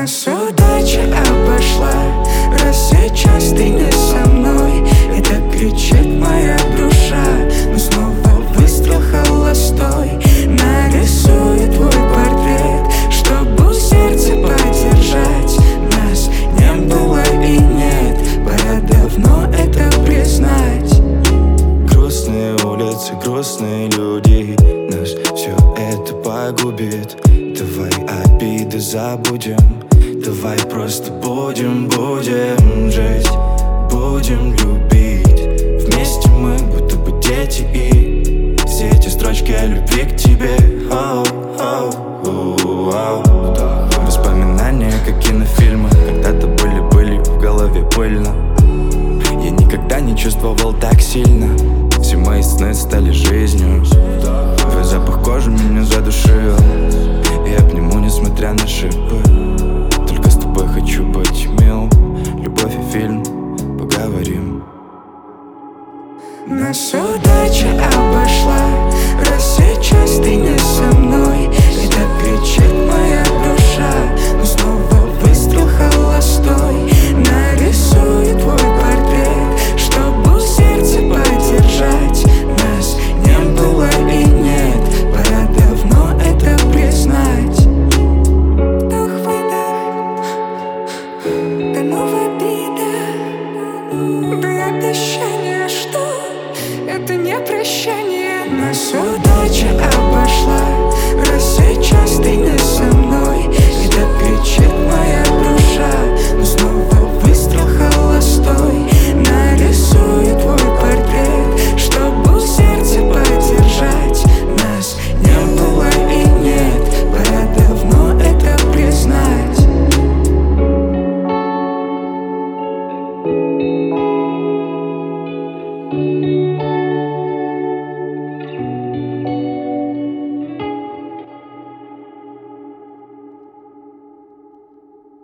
Нас удача обошла, раз сейчас ты не со мной. Это кричит моя душа, но снова выстрел холостой нарисует твой портрет, чтобы в сердце поддержать. Нас не было и нет, пора давно это признать. Грустные улицы, грустные люди, нас все это погубит. Давай обиды забудем, давай просто будем жить, будем любить. Вместе мы будто бы дети, и все эти строчки о любви к тебе. Воспоминания, как кинофильмы, когда-то были в голове пыльно. Я никогда не чувствовал так сильно, все мои сны стали жизнью. Твой запах кожи меня задушил, я обниму, несмотря на шипы. Только с тобой хочу быть мил. Любовь и фильм, поговорим. Нас удача обошла, раз сейчас ты не со мной. Это кричит моя душа, но снова выстрел холостой нарисует твой портрет, чтобы в сердце поддержать. Нас не было и нет, пора давно это признать. Вдох-выдох, тяну в обидах, дай обещание, что это не прощание. Нас удача обошла, раз сейчас ты не со мной.